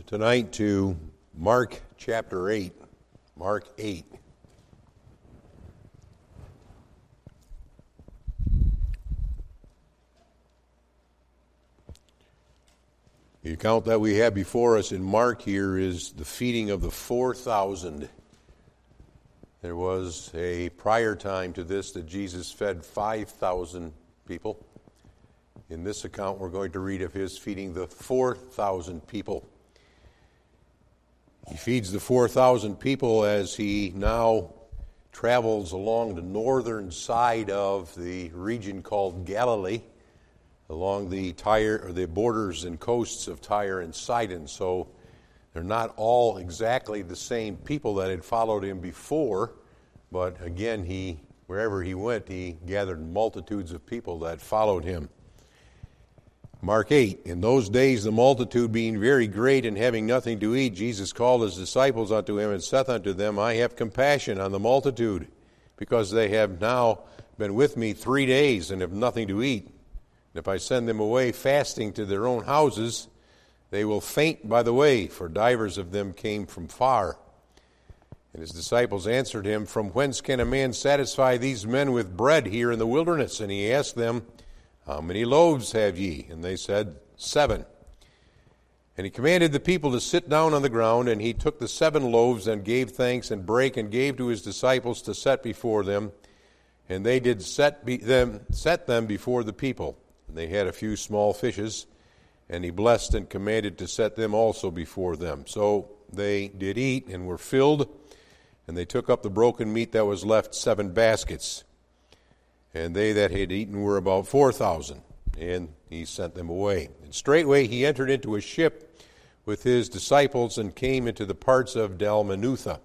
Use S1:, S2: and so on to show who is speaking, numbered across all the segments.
S1: tonight to Mark chapter 8. Mark 8. The account that we have before us in Mark here is the feeding of the 4,000. There was a prior time to this that Jesus fed 5,000 people. In this account, we're going to read of his feeding the 4,000 people. He feeds the 4,000 people as he now travels along the northern side of the region called Galilee, along the borders and coasts of Tyre and Sidon. So they're not all exactly the same people that had followed him before, but again, wherever he went, he gathered multitudes of people that followed him. Mark 8, in those days the multitude being very great and having nothing to eat, Jesus called his disciples unto him and saith unto them, I have compassion on the multitude, because they have now been with me 3 days and have nothing to eat. And if I send them away fasting to their own houses, they will faint by the way, for divers of them came from far. And his disciples answered him, From whence can a man satisfy these men with bread here in the wilderness? And he asked them, How many loaves have ye? And they said, 7. And he commanded the people to sit down on the ground, and he took the 7 loaves and gave thanks and brake and gave to his disciples to set before them. And they did set them before the people. And they had a few small fishes, and he blessed and commanded to set them also before them. So they did eat and were filled, and they took up the broken meat that was left, 7 baskets. And they that had eaten were about 4,000, and he sent them away. And straightway he entered into a ship with his disciples and came into the parts of Dalmanutha.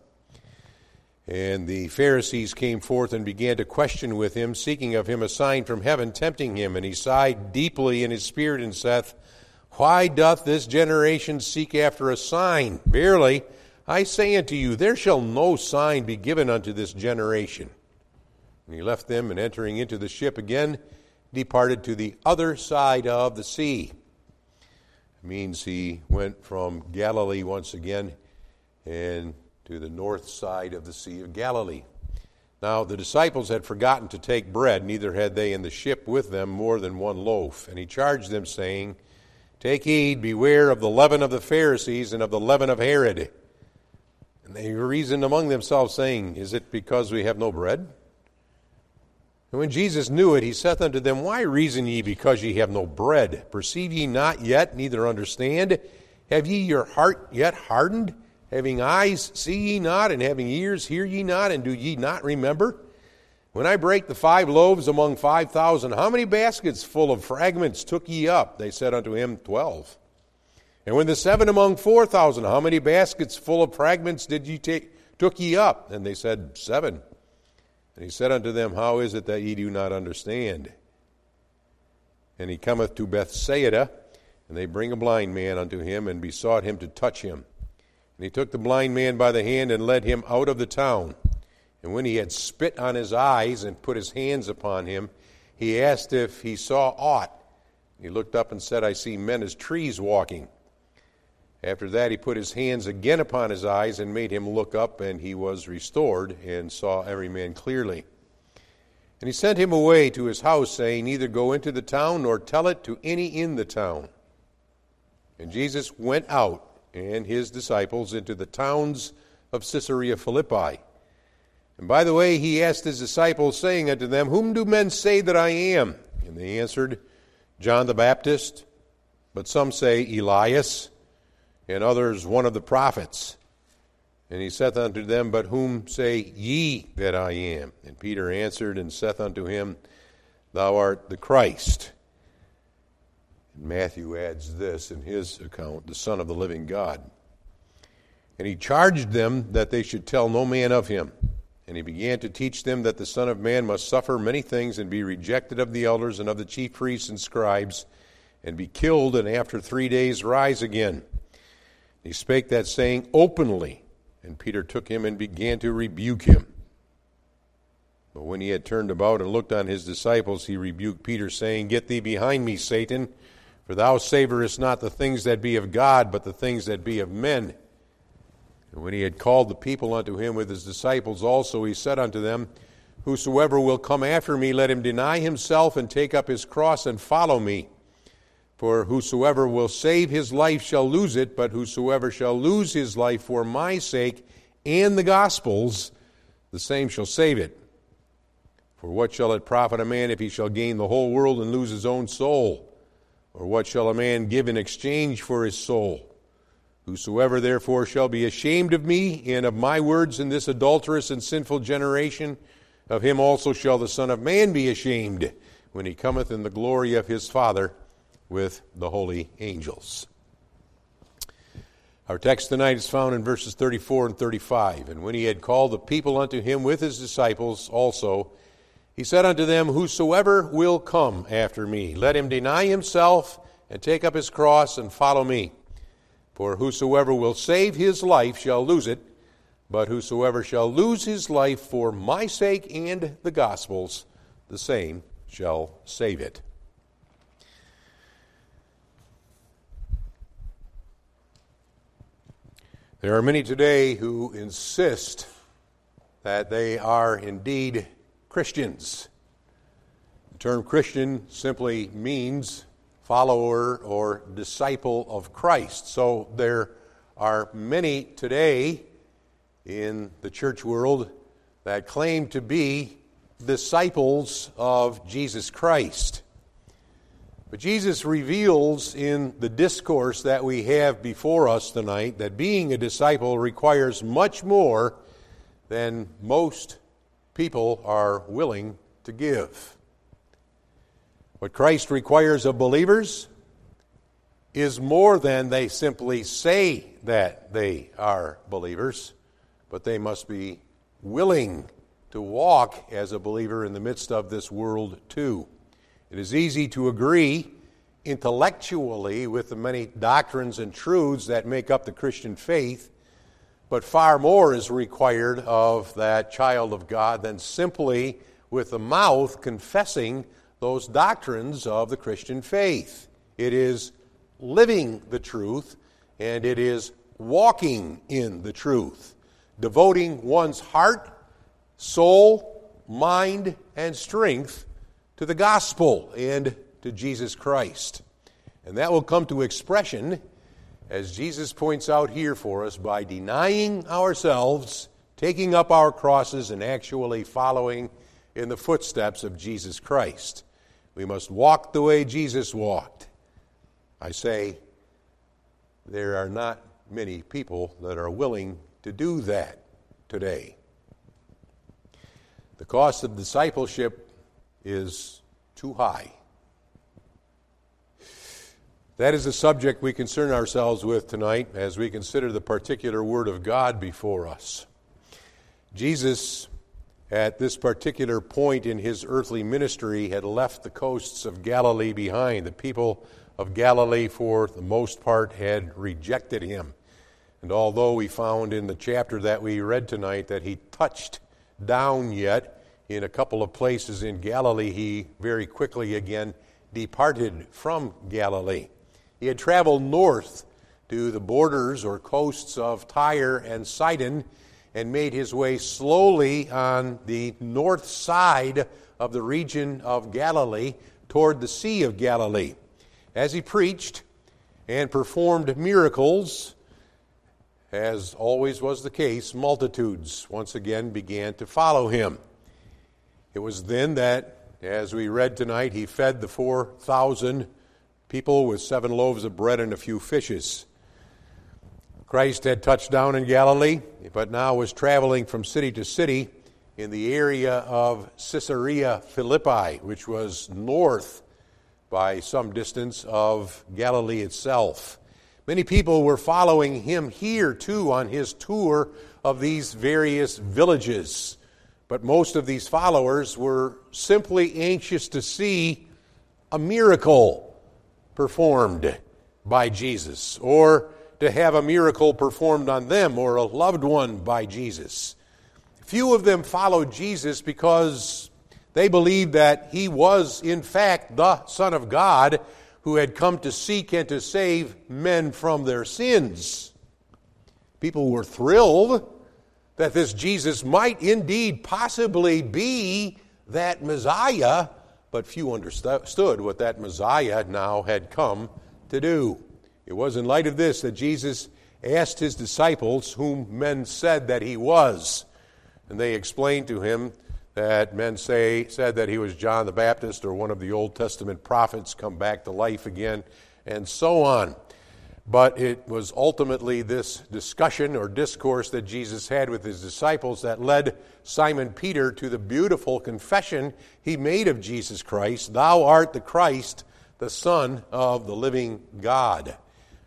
S1: And the Pharisees came forth and began to question with him, seeking of him a sign from heaven, tempting him. And he sighed deeply in his spirit and saith, Why doth this generation seek after a sign? Verily, I say unto you, there shall no sign be given unto this generation. And he left them, and entering into the ship again, departed to the other side of the sea. It means he went from Galilee once again and to the north side of the Sea of Galilee. Now the disciples had forgotten to take bread, neither had they in the ship with them more than 1 loaf. And he charged them, saying, Take heed, beware of the leaven of the Pharisees and of the leaven of Herod. And they reasoned among themselves, saying, Is it because we have no bread? And when Jesus knew it, he saith unto them, Why reason ye because ye have no bread? Perceive ye not yet, neither understand? Have ye your heart yet hardened? Having eyes, see ye not, and having ears, hear ye not, and do ye not remember? When I brake the 5 loaves among 5,000, how many baskets full of fragments took ye up? They said unto him, 12. And when the 7 among 4,000, how many baskets full of fragments took ye up? And they said, 7. And he said unto them, How is it that ye do not understand? And he cometh to Bethsaida, and they bring a blind man unto him, and besought him to touch him. And he took the blind man by the hand and led him out of the town. And when he had spit on his eyes and put his hands upon him, he asked if he saw aught. He looked up and said, I see men as trees walking. After that he put his hands again upon his eyes and made him look up, and he was restored and saw every man clearly. And he sent him away to his house, saying, Neither go into the town nor tell it to any in the town. And Jesus went out, and his disciples, into the towns of Caesarea Philippi. And by the way, he asked his disciples, saying unto them, Whom do men say that I am? And they answered, John the Baptist, but some say Elias, and others one of the prophets. And he saith unto them, But whom say ye that I am? And Peter answered and saith unto him, Thou art the Christ. And Matthew adds this in his account, the Son of the living God. And he charged them that they should tell no man of him. And he began to teach them that the Son of Man must suffer many things, and be rejected of the elders and of the chief priests and scribes, and be killed, and after 3 days rise again. He spake that saying openly, and Peter took him and began to rebuke him. But when he had turned about and looked on his disciples, he rebuked Peter, saying, Get thee behind me, Satan, For thou savorest not the things that be of God, but the things that be of men. And when he had called the people unto him with his disciples also, he said unto them, Whosoever will come after me, let him deny himself and take up his cross and follow me. For whosoever will save his life shall lose it, but whosoever shall lose his life for my sake and the gospel's, the same shall save it. For what shall it profit a man if he shall gain the whole world and lose his own soul? Or what shall a man give in exchange for his soul? Whosoever therefore shall be ashamed of me and of my words in this adulterous and sinful generation, of him also shall the Son of Man be ashamed, when he cometh in the glory of his Father with the holy angels. Our text tonight is found in verses 34 and 35. And when he had called the people unto him with his disciples also, he said unto them, Whosoever will come after me, let him deny himself and take up his cross and follow me. For whosoever will save his life shall lose it, but whosoever shall lose his life for my sake and the gospel's, the same shall save it. There are many today who insist that they are indeed Christians. The term Christian simply means follower or disciple of Christ. So there are many today in the church world that claim to be disciples of Jesus Christ. But Jesus reveals in the discourse that we have before us tonight that being a disciple requires much more than most people are willing to give. What Christ requires of believers is more than they simply say that they are believers, but they must be willing to walk as a believer in the midst of this world too. It is easy to agree intellectually with the many doctrines and truths that make up the Christian faith, but far more is required of that child of God than simply with the mouth confessing those doctrines of the Christian faith. It is living the truth, and it is walking in the truth, devoting one's heart, soul, mind, and strength to the gospel and to Jesus Christ. And that will come to expression, as Jesus points out here for us, by denying ourselves, taking up our crosses, and actually following in the footsteps of Jesus Christ. We must walk the way Jesus walked. I say, there are not many people that are willing to do that today. The cost of discipleship is too high. That is the subject we concern ourselves with tonight as we consider the particular Word of God before us. Jesus, at this particular point in his earthly ministry, had left the coasts of Galilee behind. The people of Galilee, for the most part, had rejected him. And although we found in the chapter that we read tonight that he touched down yet in a couple of places in Galilee, he very quickly again departed from Galilee. He had traveled north to the borders or coasts of Tyre and Sidon and made his way slowly on the north side of the region of Galilee toward the Sea of Galilee. As he preached and performed miracles, as always was the case, multitudes once again began to follow him. It was then that, as we read tonight, he fed the 4,000 people with 7 loaves of bread and a few fishes. Christ had touched down in Galilee, but now was traveling from city to city in the area of Caesarea Philippi, which was north by some distance of Galilee itself. Many people were following him here, too, on his tour of these various villages. But most of these followers were simply anxious to see a miracle performed by Jesus, or to have a miracle performed on them or a loved one by Jesus. Few of them followed Jesus because they believed that he was, in fact, the Son of God who had come to seek and to save men from their sins. People were thrilled that this Jesus might indeed possibly be that Messiah, but few understood what that Messiah now had come to do. It was in light of this that Jesus asked his disciples whom men said that he was. And they explained to him that men said that he was John the Baptist or one of the Old Testament prophets come back to life again, and so on. But it was ultimately this discussion or discourse that Jesus had with his disciples that led Simon Peter to the beautiful confession he made of Jesus Christ, "Thou art the Christ, the Son of the living God."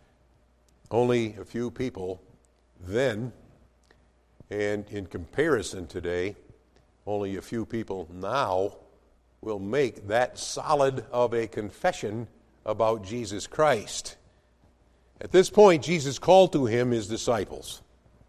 S1: Only a few people then, and in comparison today, only a few people now will make that solid of a confession about Jesus Christ. At this point, Jesus called to him his disciples.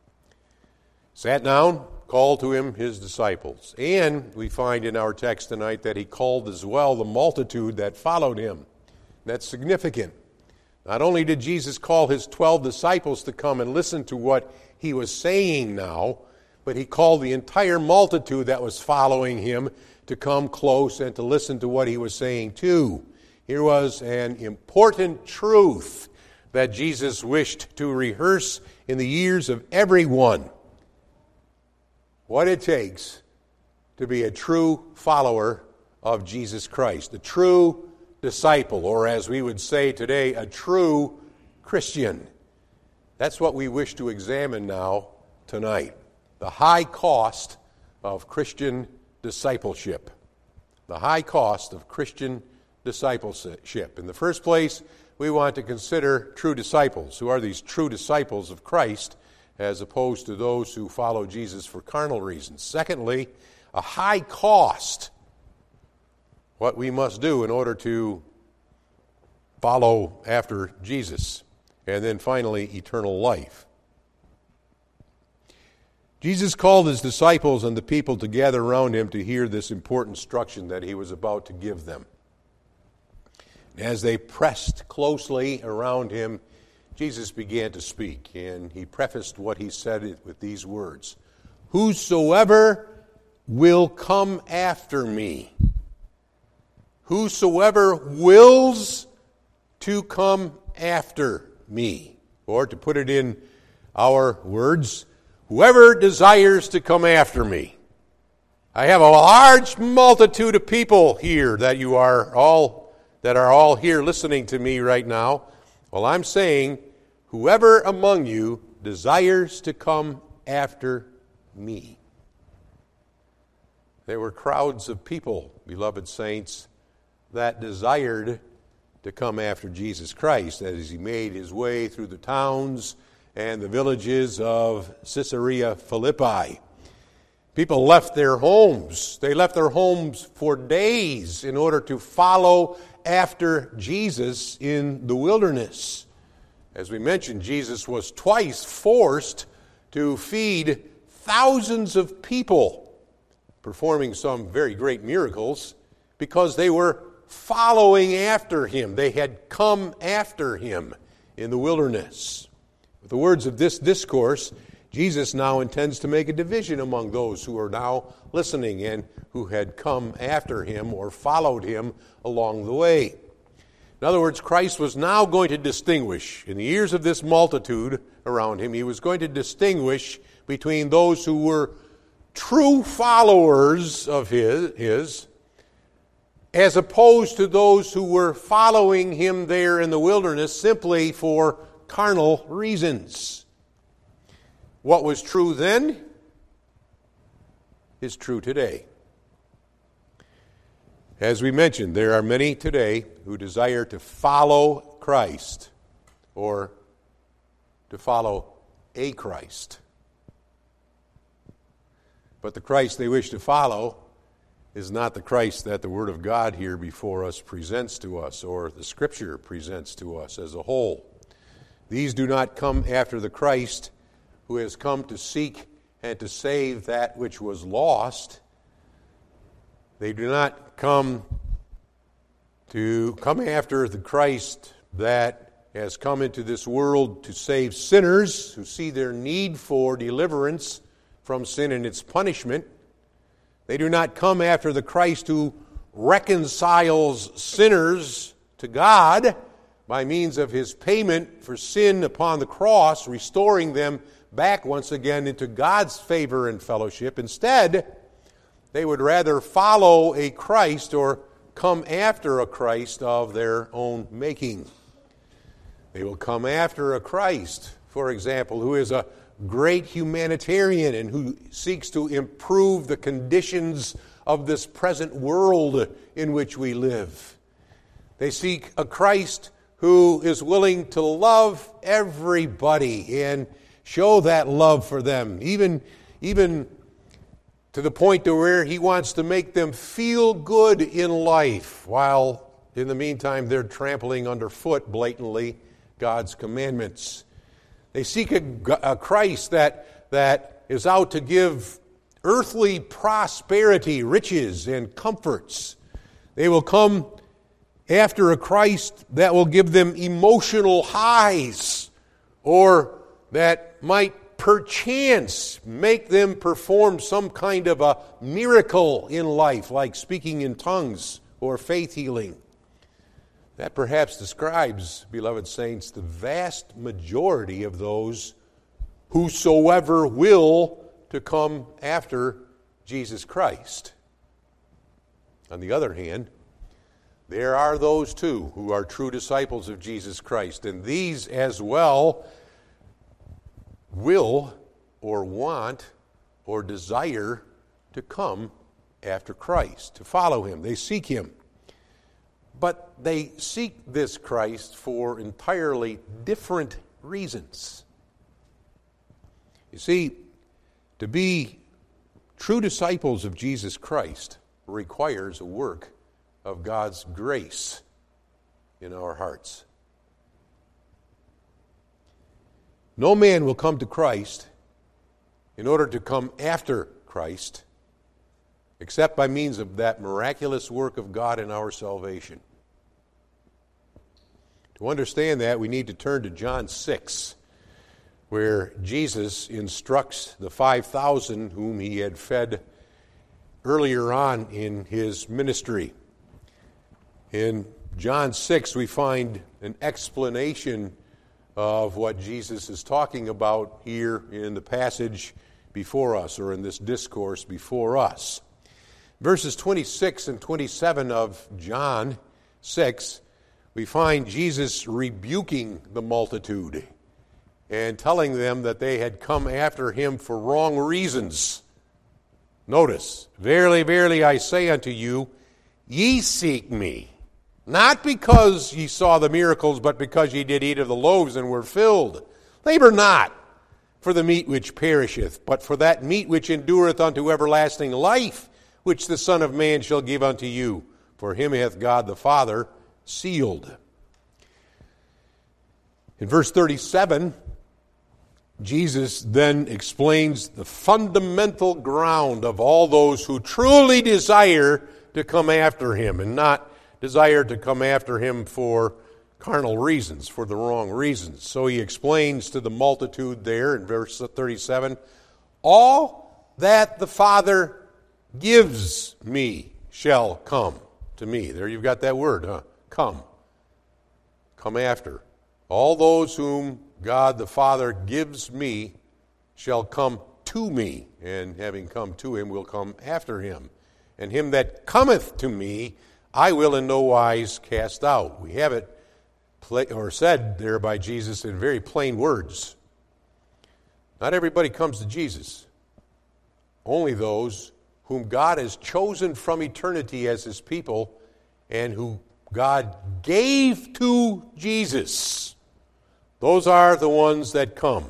S1: Sat down, called to him his disciples. And we find in our text tonight that he called as well the multitude that followed him. That's significant. Not only did Jesus call his 12 disciples to come and listen to what he was saying now, but he called the entire multitude that was following him to come close and to listen to what he was saying too. Here was an important truth that Jesus wished to rehearse in the ears of everyone. What it takes to be a true follower of Jesus Christ, a true disciple, or as we would say today, a true Christian. That's what we wish to examine now tonight. The high cost of Christian discipleship. The high cost of Christian discipleship. In the first place, we want to consider true disciples. Who are these true disciples of Christ as opposed to those who follow Jesus for carnal reasons? Secondly, a high cost. What we must do in order to follow after Jesus. And then finally, eternal life. Jesus called his disciples and the people to gather around him to hear this important instruction that he was about to give them. As they pressed closely around him, Jesus began to speak, and he prefaced what he said with these words: "Whosoever will come after me, whosoever wills to come after me," or to put it in our words, whoever desires to come after me. I have a large multitude of people here that are all here listening to me right now. Well, I'm saying, whoever among you desires to come after me. There were crowds of people, beloved saints, that desired to come after Jesus Christ as he made his way through the towns and the villages of Caesarea Philippi. People left their homes. They left their homes for days in order to follow after Jesus in the wilderness. As we mentioned, Jesus was twice forced to feed thousands of people, performing some very great miracles, because they were following after him. They had come after him in the wilderness. With the words of this discourse, Jesus now intends to make a division among those who are now listening and who had come after him or followed him along the way. In other words, Christ was now going to distinguish, in the ears of this multitude around him, he was going to distinguish between those who were true followers of his as opposed to those who were following him there in the wilderness simply for carnal reasons. What was true then is true today. As we mentioned, there are many today who desire to follow Christ or to follow a Christ. But the Christ they wish to follow is not the Christ that the Word of God here before us presents to us or the Scripture presents to us as a whole. These do not come after the Christ who has come to seek and to save that which was lost. They do not come to come after the Christ that has come into this world to save sinners who see their need for deliverance from sin and its punishment. They do not come after the Christ who reconciles sinners to God by means of his payment for sin upon the cross, restoring them back once again into God's favor and fellowship. Instead, they would rather follow a Christ or come after a Christ of their own making. They will come after a Christ, for example, who is a great humanitarian and who seeks to improve the conditions of this present world in which we live. They seek a Christ who is willing to love everybody and show that love for them, even to the point to where he wants to make them feel good in life, while in the meantime they're trampling underfoot blatantly God's commandments. They seek a Christ that is out to give earthly prosperity, riches, and comforts. They will come after a Christ that will give them emotional highs, or that might perchance make them perform some kind of a miracle in life, like speaking in tongues or faith healing. That perhaps describes, beloved saints, the vast majority of those whosoever will to come after Jesus Christ. On the other hand, there are those too who are true disciples of Jesus Christ, and these as well will or want or desire to come after Christ, to follow him. They seek him. But they seek this Christ for entirely different reasons. You see, to be true disciples of Jesus Christ requires a work of God's grace in our hearts. No man will come to Christ in order to come after Christ except by means of that miraculous work of God in our salvation. To understand that, we need to turn to John 6, where Jesus instructs the 5,000 whom he had fed earlier on in his ministry. In John 6, we find an explanation of what Jesus is talking about here in the passage before us, or in this discourse before us. Verses 26 and 27 of John 6, we find Jesus rebuking the multitude and telling them that they had come after him for wrong reasons. Notice, "Verily, verily, I say unto you, ye seek me, not because ye saw the miracles, but because ye did eat of the loaves and were filled. Labor not for the meat which perisheth, but for that meat which endureth unto everlasting life, which the Son of Man shall give unto you. For him hath God the Father sealed." In verse 37, Jesus then explains the fundamental ground of all those who truly desire to come after him, and not desire to come after him for carnal reasons, for the wrong reasons. So he explains to the multitude there in verse 37, "All that the Father gives me shall come to me." There you've got that word, huh? Come. Come after. "All those whom God the Father gives me shall come to me, and having come to him will come after him. And him that cometh to me I will in no wise cast out." We have it said there by Jesus in very plain words. Not everybody comes to Jesus. Only those whom God has chosen from eternity as his people and who God gave to Jesus. Those are the ones that come.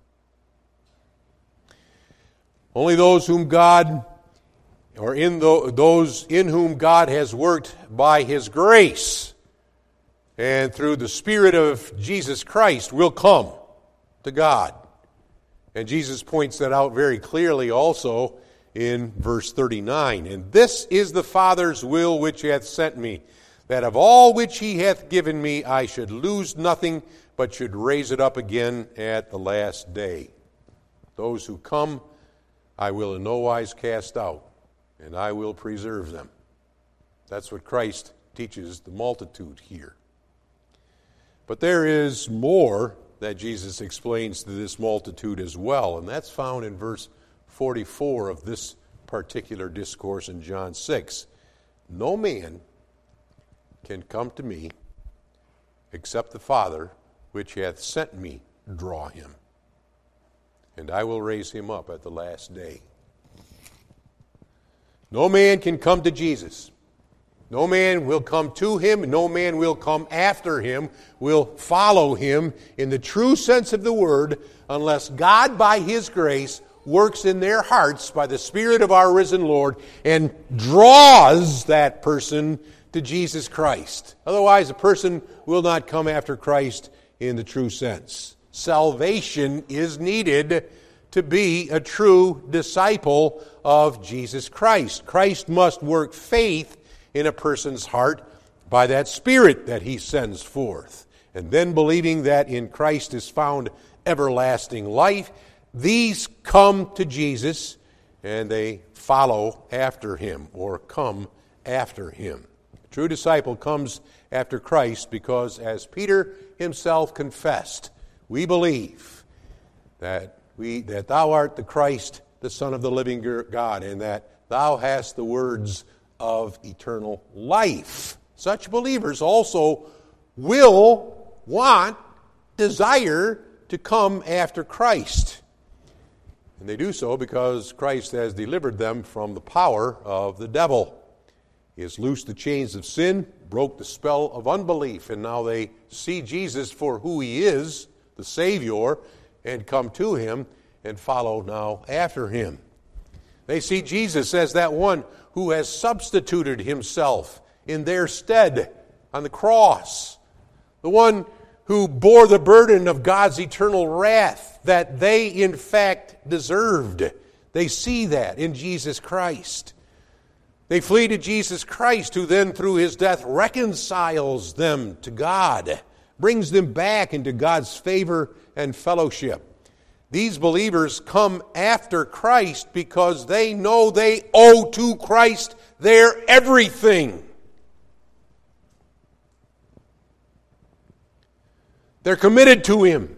S1: Only those whom God, or those in whom God has worked by his grace and through the Spirit of Jesus Christ, will come to God. And Jesus points that out very clearly also in verse 39. "And this is the Father's will which hath sent me, that of all which he hath given me I should lose nothing, but should raise it up again at the last day. Those who come I will in no wise cast out, and I will preserve them. That's what Christ teaches the multitude here. But there is more that Jesus explains to this multitude as well, and that's found in verse 44 of this particular discourse in John 6. No man can come to me except the Father which hath sent me draw him, and I will raise him up at the last day. No man can come to Jesus. No man will come to him. No man will come after him, will follow him in the true sense of the word, unless God, by his grace, works in their hearts by the Spirit of our risen Lord and draws that person to Jesus Christ. Otherwise, a person will not come after Christ in the true sense. Salvation is needed to be a true disciple of Jesus Christ. Christ must work faith in a person's heart by that Spirit that he sends forth. And then believing that in Christ is found everlasting life, these come to Jesus and they follow after him or come after him. A true disciple comes after Christ because, as Peter himself confessed, we believe that thou art the Christ, the Son of the living God, and that thou hast the words of eternal life. Such believers also will desire to come after Christ. And they do so because Christ has delivered them from the power of the devil. He has loosed the chains of sin, broke the spell of unbelief, and now they see Jesus for who he is, the Savior, and come to him and follow now after him. They see Jesus as that one who has substituted himself in their stead on the cross, the one who bore the burden of God's eternal wrath that they in fact deserved. They see that in Jesus Christ. They flee to Jesus Christ, who then through his death reconciles them to God, brings them back into God's favor and fellowship. These believers come after Christ because they know they owe to Christ their everything. They're committed to him.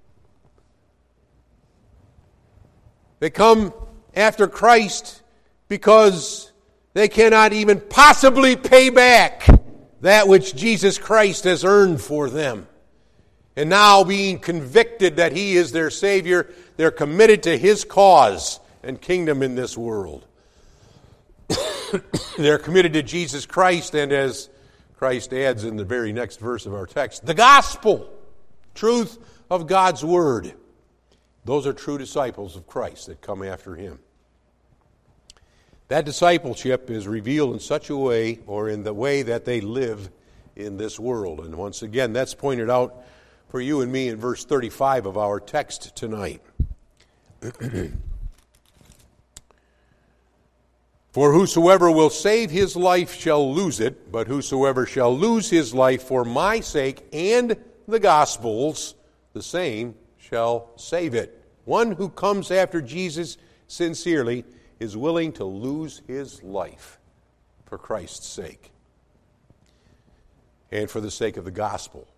S1: They come after Christ because they cannot even possibly pay back that which Jesus Christ has earned for them. And now, being convicted that he is their Savior, they're committed to his cause and kingdom in this world. They're committed to Jesus Christ, and as Christ adds in the very next verse of our text, the gospel, truth of God's word. Those are true disciples of Christ that come after him. That discipleship is revealed in such a way, or in the way that they live in this world. And once again, that's pointed out for you and me in verse 35 of our text tonight. For whosoever will save his life shall lose it, but whosoever shall lose his life for my sake and the gospel's, the same shall save it. One who comes after Jesus sincerely is willing to lose his life for Christ's sake and for the sake of the gospel.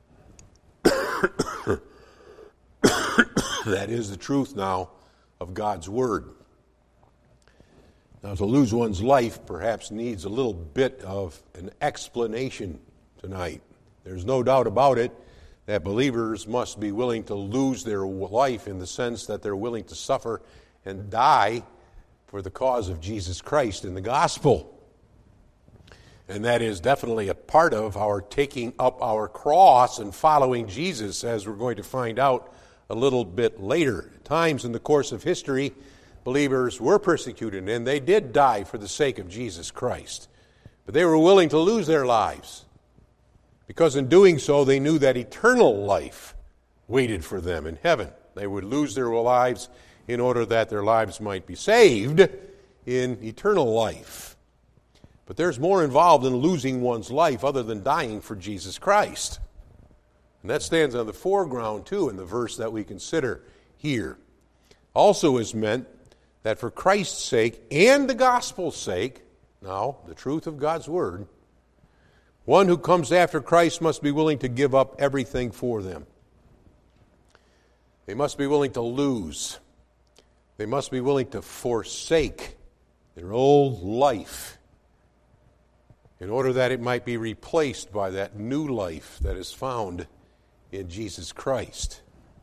S1: That is the truth now of God's word. Now, to lose one's life perhaps needs a little bit of an explanation tonight. There's no doubt about it that believers must be willing to lose their life in the sense that they're willing to suffer and die for the cause of Jesus Christ and the gospel. And that is definitely a part of our taking up our cross and following Jesus, as we're going to find out a little bit later. At times in the course of history, believers were persecuted, and they did die for the sake of Jesus Christ. But they were willing to lose their lives, because in doing so, they knew that eternal life waited for them in heaven. They would lose their lives in order that their lives might be saved in eternal life. But there's more involved in losing one's life other than dying for Jesus Christ. And that stands on the foreground, too, in the verse that we consider here. Also is meant that for Christ's sake and the gospel's sake, now, the truth of God's word, one who comes after Christ must be willing to give up everything for them. They must be willing to lose. They must be willing to forsake their old life in order that it might be replaced by that new life that is found in Jesus Christ.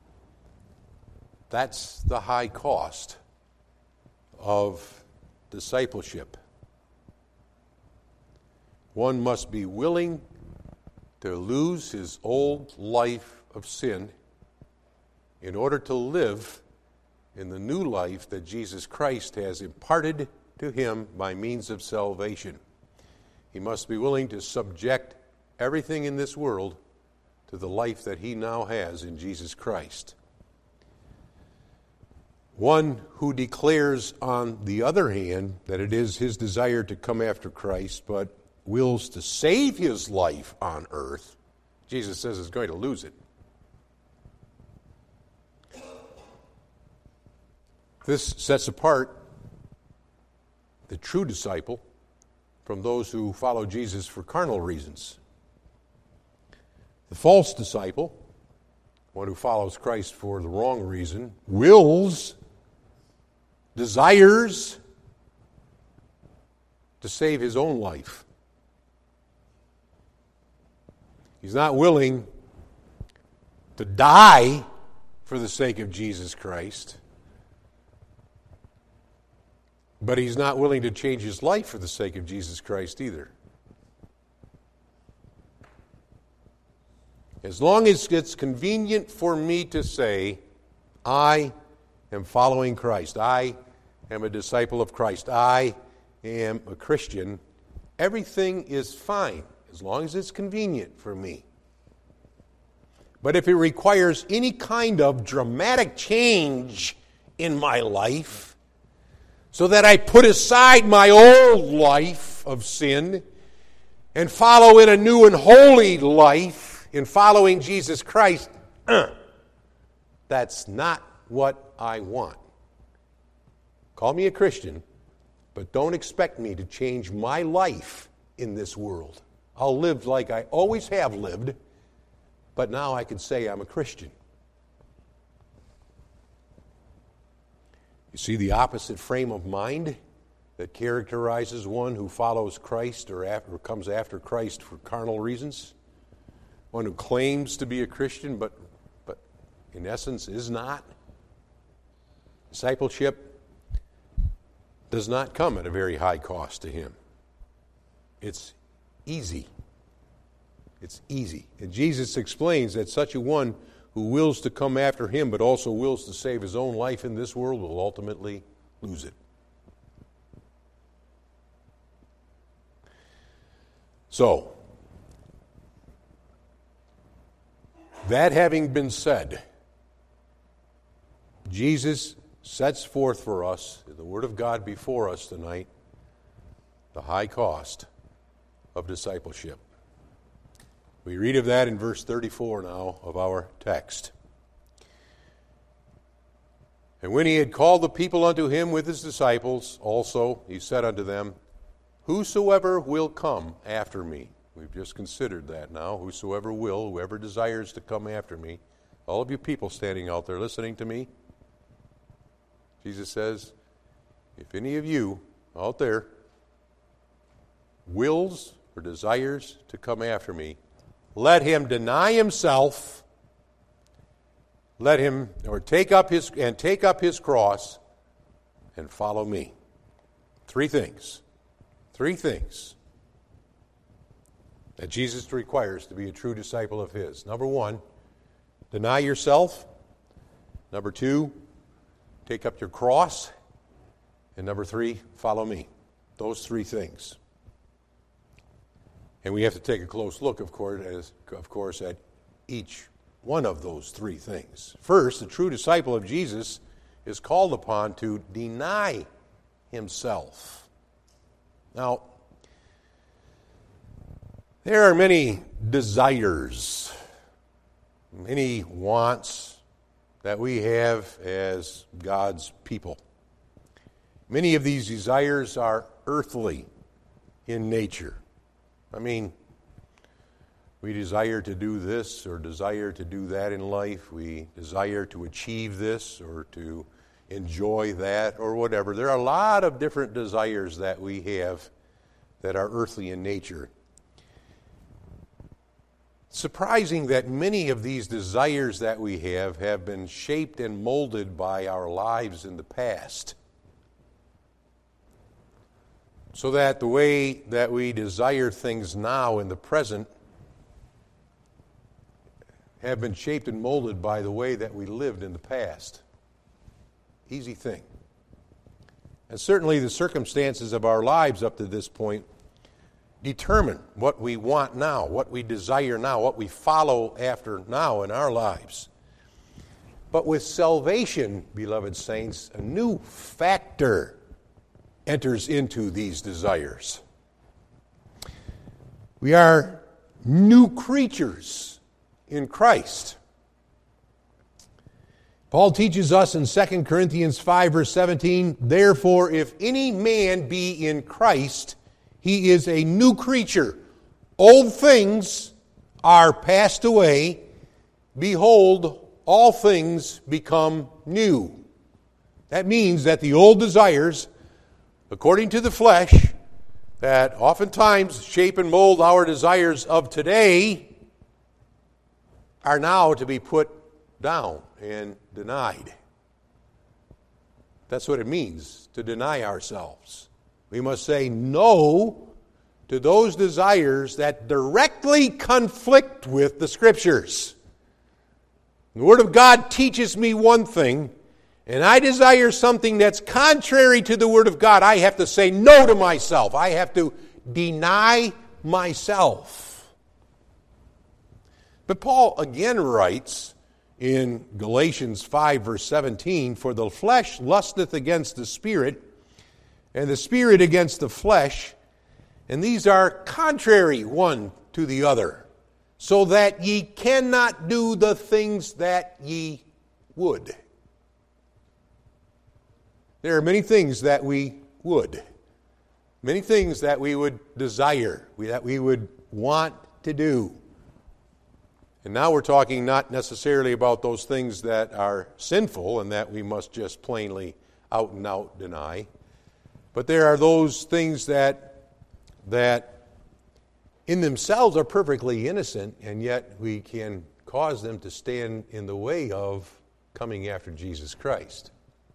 S1: That's the high cost of discipleship. One must be willing to lose his old life of sin in order to live in the new life that Jesus Christ has imparted to him by means of salvation. He must be willing to subject everything in this world to the life that he now has in Jesus Christ. One who declares, on the other hand, that it is his desire to come after Christ, but wills to save his life on earth, Jesus says is going to lose it. This sets apart the true disciple from those who follow Jesus for carnal reasons. The false disciple, one who follows Christ for the wrong reason, wills, desires to save his own life. He's not willing to die for the sake of Jesus Christ, but he's not willing to change his life for the sake of Jesus Christ either. As long as it's convenient for me to say, I am following Christ, I am a disciple of Christ, I am a Christian, everything is fine as long as it's convenient for me. But if it requires any kind of dramatic change in my life, so that I put aside my old life of sin and follow in a new and holy life in following Jesus Christ, that's not what I want. Call me a Christian, but don't expect me to change my life in this world. I'll live like I always have lived, but now I can say I'm a Christian. You see the opposite frame of mind that characterizes one who follows Christ or comes after Christ for carnal reasons? One who claims to be a Christian but in essence is not? Discipleship does not come at a very high cost to him. It's easy. It's easy. And Jesus explains that such a one who wills to come after him but also wills to save his own life in this world will ultimately lose it. So, that having been said, Jesus sets forth for us, in the Word of God before us tonight, the high cost of discipleship. We read of that in verse 34 now of our text. And when he had called the people unto him with his disciples, also he said unto them, Whosoever will come after me. We've just considered that now. Whosoever will, whoever desires to come after me. All of you people standing out there listening to me. Jesus says, if any of you out there wills or desires to come after me, let him deny himself, let him take up his cross and follow me. Three things that Jesus requires to be a true disciple of his. Number one, deny yourself. Number two, take up your cross. And number three, follow me. Those three things. And we have to take a close look, of course, at each one of those three things. First, the true disciple of Jesus is called upon to deny himself. Now, There are many desires, many wants that we have as God's people. Many of these desires are earthly in nature. I mean, we desire to do this or desire to do that in life. We desire to achieve this or to enjoy that or whatever. There are a lot of different desires that we have that are earthly in nature. Surprising that many of these desires that we have been shaped and molded by our lives in the past. So that the way that we desire things now in the present have been shaped and molded by the way that we lived in the past. Easy thing. And certainly the circumstances of our lives up to this point determine what we want now, what we desire now, what we follow after now in our lives. But with salvation, beloved saints, a new factor enters into these desires. We are new creatures in Christ. Paul teaches us in 2 Corinthians 5, verse 17, "Therefore, if any man be in Christ, he is a new creature. Old things are passed away. Behold, all things become new." That means that the old desires, according to the flesh, that oftentimes shape and mold our desires of today, are now to be put down and denied. That's what it means to deny ourselves. We must say no to those desires that directly conflict with the Scriptures. The Word of God teaches me one thing, and I desire something that's contrary to the Word of God. I have to say no to myself. I have to deny myself. But Paul again writes in Galatians 5, verse 17, "For the flesh lusteth against the Spirit, and the Spirit against the flesh, and these are contrary one to the other, so that ye cannot do the things that ye would." There are many things that we would, many things that we would desire, that we would want to do. And now we're talking not necessarily about those things that are sinful and that we must just plainly out and out deny. But there are those things that in themselves are perfectly innocent, and yet we can cause them to stand in the way of coming after Jesus Christ.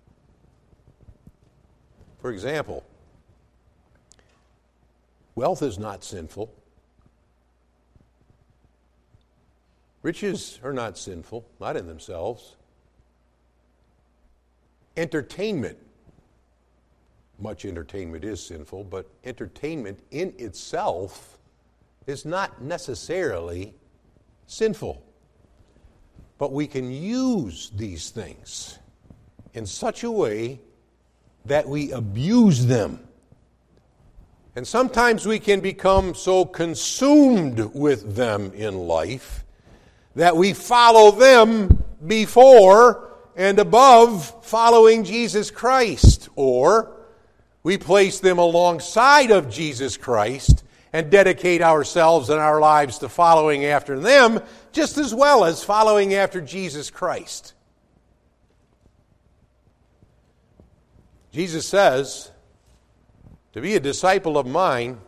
S1: For example, wealth is not sinful. Riches are not sinful, not in themselves. Entertainment, much entertainment is sinful, but entertainment in itself is not necessarily sinful. But we can use these things in such a way that we abuse them. And sometimes we can become so consumed with them in life that we follow them before and above following Jesus Christ, or we place them alongside of Jesus Christ and dedicate ourselves and our lives to following after them just as well as following after Jesus Christ. Jesus says, to be a disciple of mine,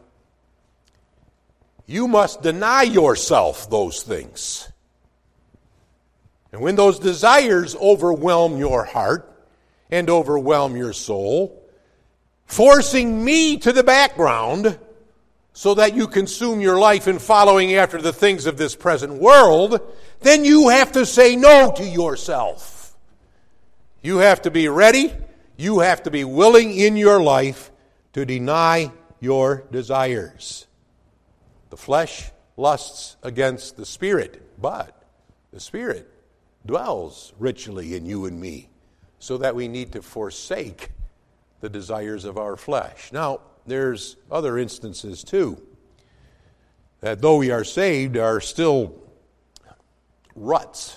S1: you must deny yourself those things. And when those desires overwhelm your heart and overwhelm your soul, forcing me to the background so that you consume your life in following after the things of this present world, then you have to say no to yourself. You have to be ready, you have to be willing in your life to deny your desires. The flesh lusts against the Spirit, but the Spirit dwells richly in you and me, so that we need to forsake the desires of our flesh. Now, there's other instances too. that though we are saved, are still ruts,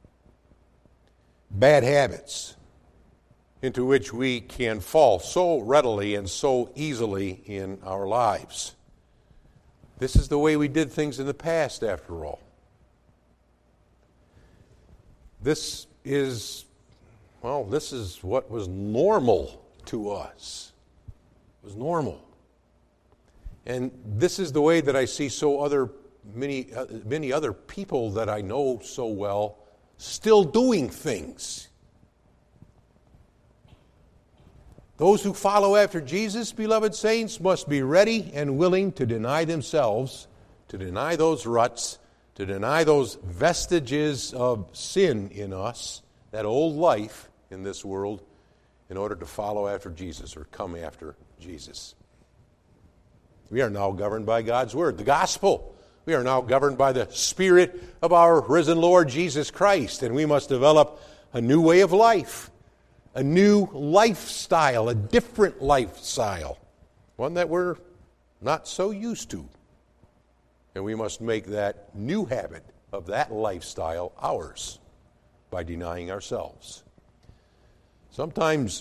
S1: bad habits, into which we can fall so readily and so easily in our lives. This is the way we did things in the past, after all. This is what was normal to us. It was normal. And this is the way that I see many other people that I know so well still doing things. Those who follow after Jesus, beloved saints, must be ready and willing to deny themselves, to deny those ruts, to deny those vestiges of sin in us, that old life in this world, in order to follow after Jesus or come after Jesus. We are now governed by God's Word, the gospel. We are now governed by the Spirit of our risen Lord Jesus Christ, and we must develop a new way of life, a new lifestyle, a different lifestyle, one that we're not so used to. And we must make that new habit of that lifestyle ours by denying ourselves. Sometimes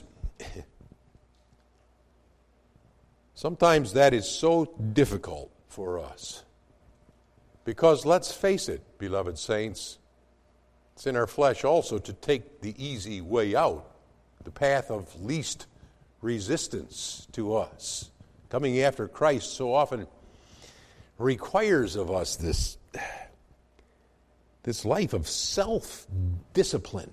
S1: that is so difficult for us. Because let's face it, beloved saints, it's in our flesh also to take the easy way out, the path of least resistance to us. Coming after Christ so often requires of us this life of self-discipline,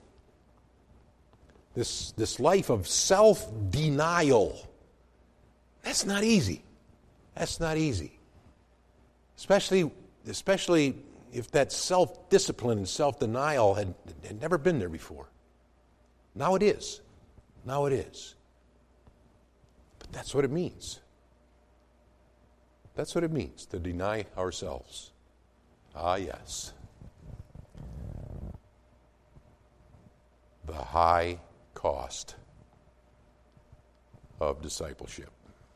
S1: this life of self-denial. That's not easy. That's not easy. Especially if that self-discipline and self-denial had never been there before. Now it is. Now it is. But that's what it means. That's what it means to deny ourselves. Ah, yes. The high cost of discipleship.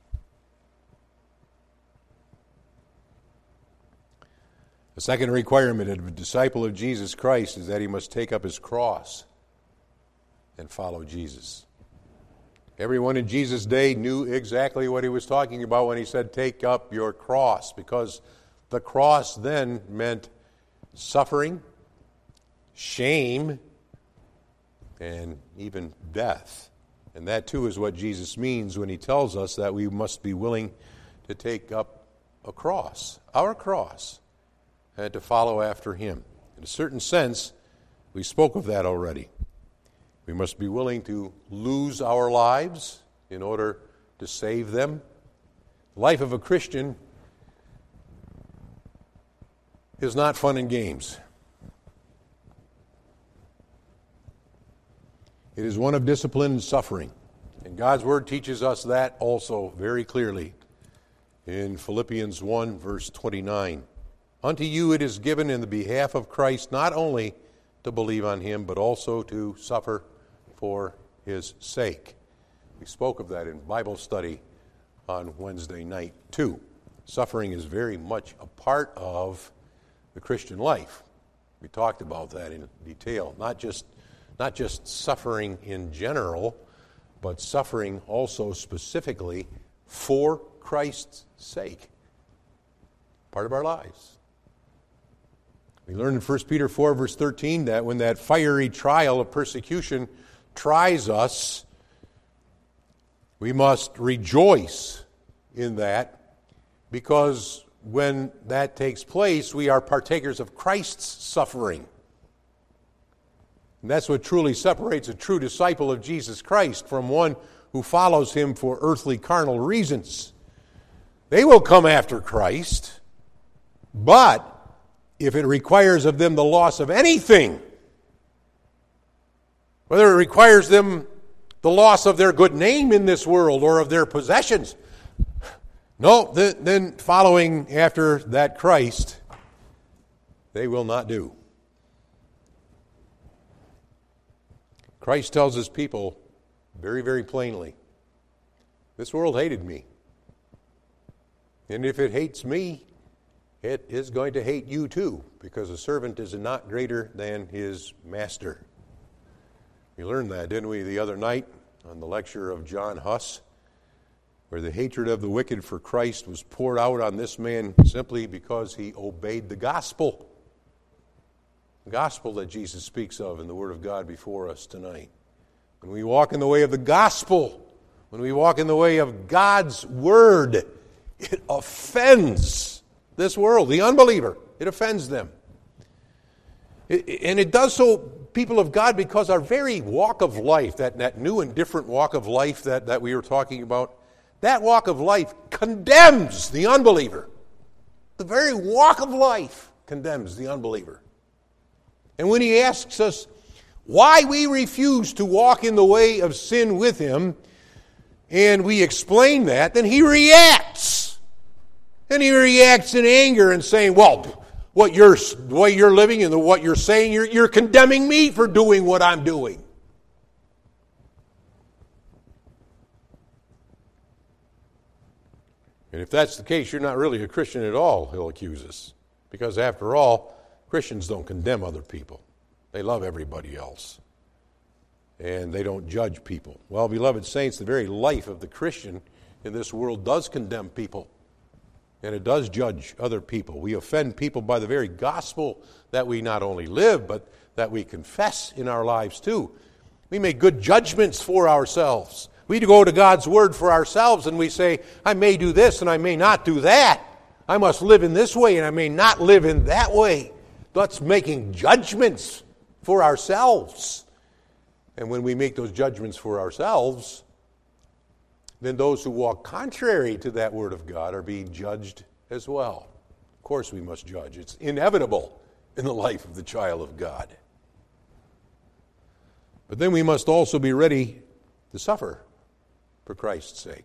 S1: The second requirement of a disciple of Jesus Christ is that he must take up his cross and follow Jesus. Everyone in Jesus' day knew exactly what he was talking about when he said, take up your cross, because the cross then meant suffering, shame, and even death. And that too is what Jesus means when he tells us that we must be willing to take up a cross, our cross, and to follow after him. In a certain sense, we spoke of that already. We must be willing to lose our lives in order to save them. The life of a Christian is not fun and games. It is one of discipline and suffering. And God's Word teaches us that also very clearly in Philippians 1, verse 29. Unto you it is given in the behalf of Christ not only to believe on him, but also to suffer for his sake. We spoke of that in Bible study on Wednesday night too. Suffering is very much a part of the Christian life. We talked about that in detail. Not just suffering in general, but suffering also specifically for Christ's sake. Part of our lives. We learn in 1 Peter 4, verse 13, that when that fiery trial of persecution tries us, we must rejoice in that, because when that takes place, we are partakers of Christ's suffering. And that's what truly separates a true disciple of Jesus Christ from one who follows him for earthly, carnal reasons. They will come after Christ, but if it requires of them the loss of anything, whether it requires them the loss of their good name in this world or of their possessions, no, then following after that Christ, they will not do. Christ tells his people very, very plainly, this world hated me. And if it hates me, it is going to hate you too, because a servant is not greater than his master. We learned that, didn't we, the other night on the lecture of John Huss, where the hatred of the wicked for Christ was poured out on this man simply because he obeyed the gospel. The gospel that Jesus speaks of in the Word of God before us tonight. When we walk in the way of the gospel, when we walk in the way of God's Word, it offends this world, the unbeliever. It offends them. And it does so, people of God, because our very walk of life, that new and different walk of life that we were talking about, that walk of life condemns the unbeliever. The very walk of life condemns the unbeliever. And when he asks us why we refuse to walk in the way of sin with him, and we explain that, then he reacts. And he reacts in anger and saying, well, the way you're living and what you're saying, you're condemning me for doing what I'm doing. And if that's the case, you're not really a Christian at all, he'll accuse us. Because after all, Christians don't condemn other people. They love everybody else. And they don't judge people. Well, beloved saints, the very life of the Christian in this world does condemn people. And it does judge other people. We offend people by the very gospel that we not only live, but that we confess in our lives too. We make good judgments for ourselves. We go to God's Word for ourselves and we say, I may do this and I may not do that. I must live in this way and I may not live in that way. That's making judgments for ourselves. And when we make those judgments for ourselves, then those who walk contrary to that Word of God are being judged as well. Of course we must judge. It's inevitable in the life of the child of God. But then we must also be ready to suffer for Christ's sake.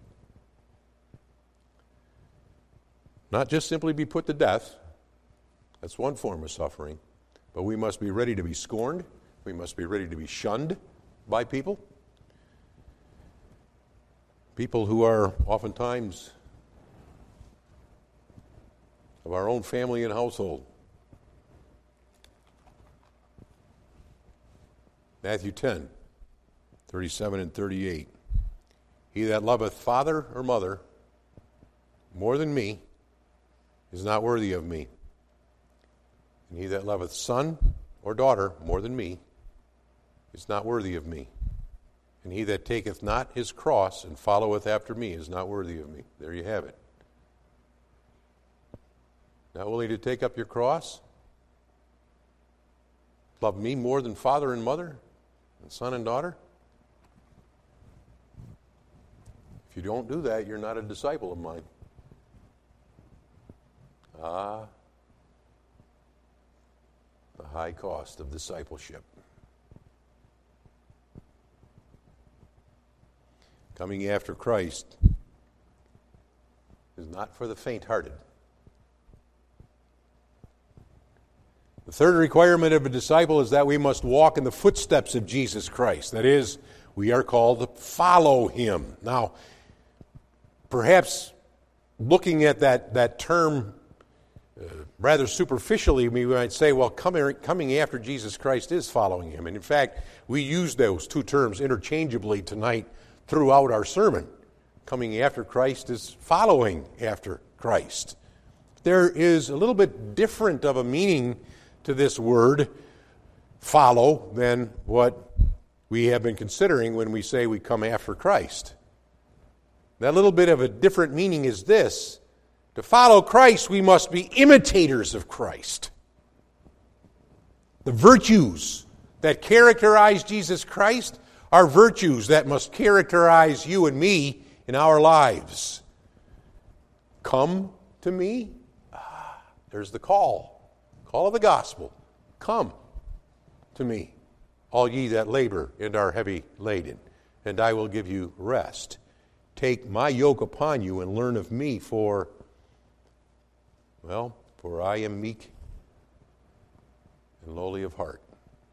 S1: Not just simply be put to death. That's one form of suffering. But we must be ready to be scorned. We must be ready to be shunned by people. People who are oftentimes of our own family and household. Matthew 10, 37 and 38. He that loveth father or mother more than me is not worthy of me. And he that loveth son or daughter more than me is not worthy of me. And he that taketh not his cross and followeth after me is not worthy of me. There you have it. Not willing to take up your cross? Love me more than father and mother and son and daughter? If you don't do that, you're not a disciple of mine. The high cost of discipleship. Coming after Christ is not for the faint-hearted. The third requirement of a disciple is that we must walk in the footsteps of Jesus Christ. That is, we are called to follow him. Now, perhaps looking at that term rather superficially, we might say, well, coming after Jesus Christ is following him. And in fact, we use those two terms interchangeably tonight throughout our sermon. Coming after Christ is following after Christ. There is a little bit different of a meaning to this word, follow, than what we have been considering when we say we come after Christ. That little bit of a different meaning is this. To follow Christ, we must be imitators of Christ. The virtues that characterize Jesus Christ are virtues that must characterize you and me in our lives. Come to me. There's the call of the gospel. Come to me, all ye that labor and are heavy laden, and I will give you rest. Take my yoke upon you and learn of me, for I am meek and lowly of heart.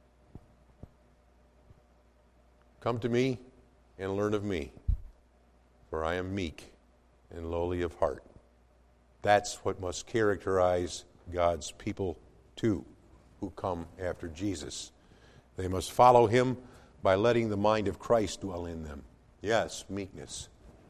S1: Come to me and learn of me, for I am meek and lowly of heart. That's what must characterize God's people too, who come after Jesus. They must follow him by letting the mind of Christ dwell in them. Yes, meekness,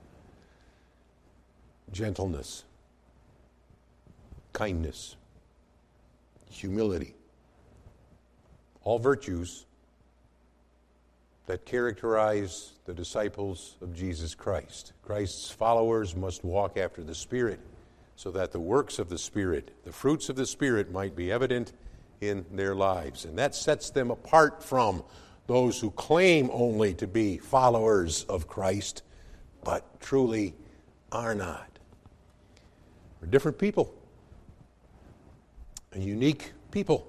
S1: gentleness, kindness, humility. All virtues that characterize the disciples of Jesus Christ. Christ's followers must walk after the Spirit so that the works of the Spirit, the fruits of the Spirit, might be evident in their lives. And that sets them apart from those who claim only to be followers of Christ, but truly are not. We're different people, a unique people.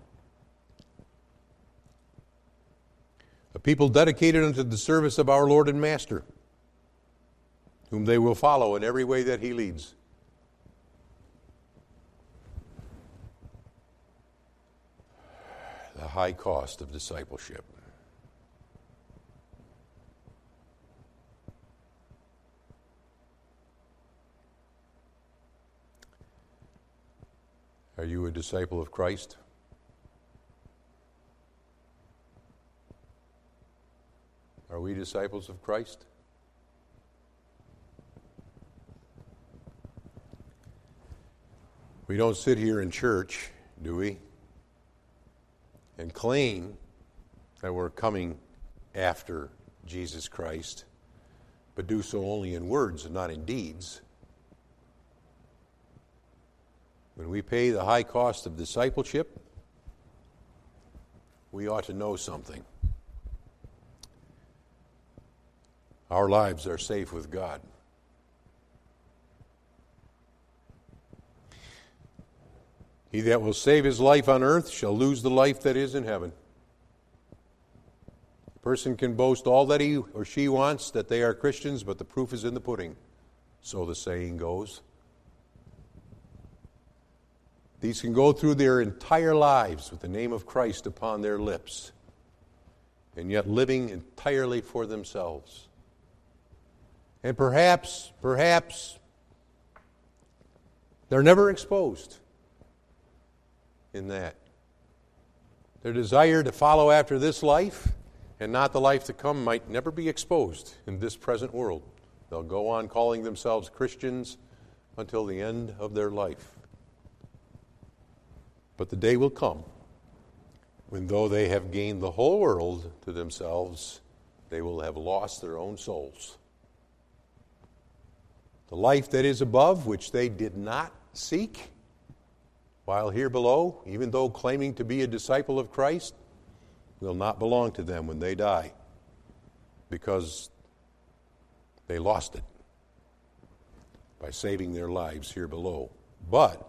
S1: A people dedicated unto the service of our Lord and Master, whom they will follow in every way that he leads. The high cost of discipleship. Are you a disciple of Christ? Are we disciples of Christ? We don't sit here in church, do we, and claim that we're coming after Jesus Christ, but do so only in words and not in deeds. When we pay the high cost of discipleship, we ought to know something. Our lives are safe with God. He that will save his life on earth shall lose the life that is in heaven. A person can boast all that he or she wants, that they are Christians, but the proof is in the pudding, so the saying goes. These can go through their entire lives with the name of Christ upon their lips, and yet living entirely for themselves. And perhaps, they're never exposed in that. Their desire to follow after this life and not the life to come might never be exposed in this present world. They'll go on calling themselves Christians until the end of their life. But the day will come when, though they have gained the whole world to themselves, they will have lost their own souls. The life that is above, which they did not seek, while here below, even though claiming to be a disciple of Christ, will not belong to them when they die, because they lost it by saving their lives here below. But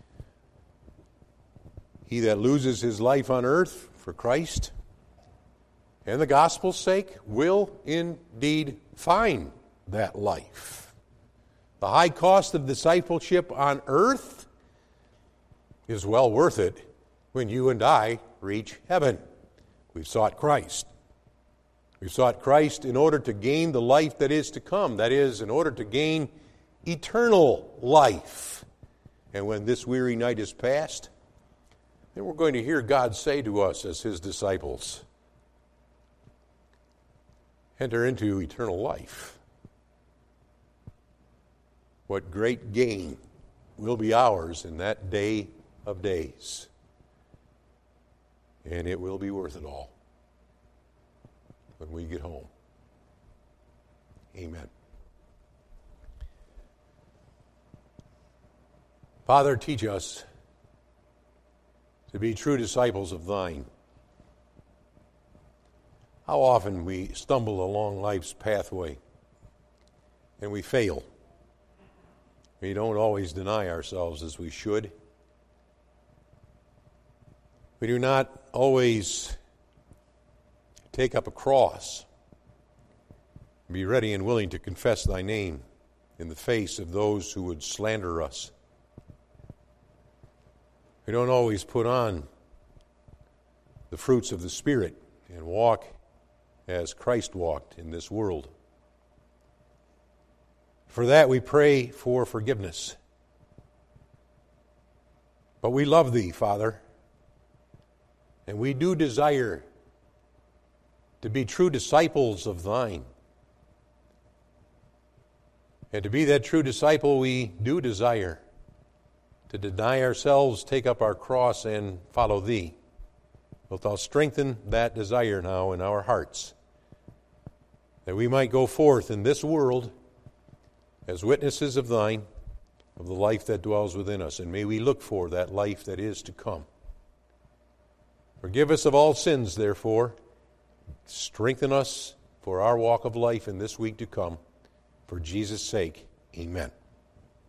S1: he that loses his life on earth for Christ and the gospel's sake will indeed find that life. The high cost of discipleship on earth is well worth it when you and I reach heaven. We've sought Christ. We've sought Christ in order to gain the life that is to come. That is, in order to gain eternal life. And when this weary night is past, then we're going to hear God say to us as his disciples, enter into eternal life. What great gain will be ours in that day of days. And it will be worth it all when we get home. Amen. Father, teach us to be true disciples of thine. How often we stumble along life's pathway and we fail. We don't always deny ourselves as we should. We do not always take up a cross, be ready and willing to confess thy name in the face of those who would slander us. We don't always put on the fruits of the Spirit and walk as Christ walked in this world. For that we pray for forgiveness. But we love Thee, Father, and we do desire to be true disciples of Thine. And to be that true disciple, we do desire to deny ourselves, take up our cross, and follow Thee. Wilt Thou strengthen that desire now in our hearts, that we might go forth in this world as witnesses of Thine, of the life that dwells within us, and may we look for that life that is to come. Forgive us of all sins, therefore. Strengthen us for our walk of life in this week to come. For Jesus' sake, amen.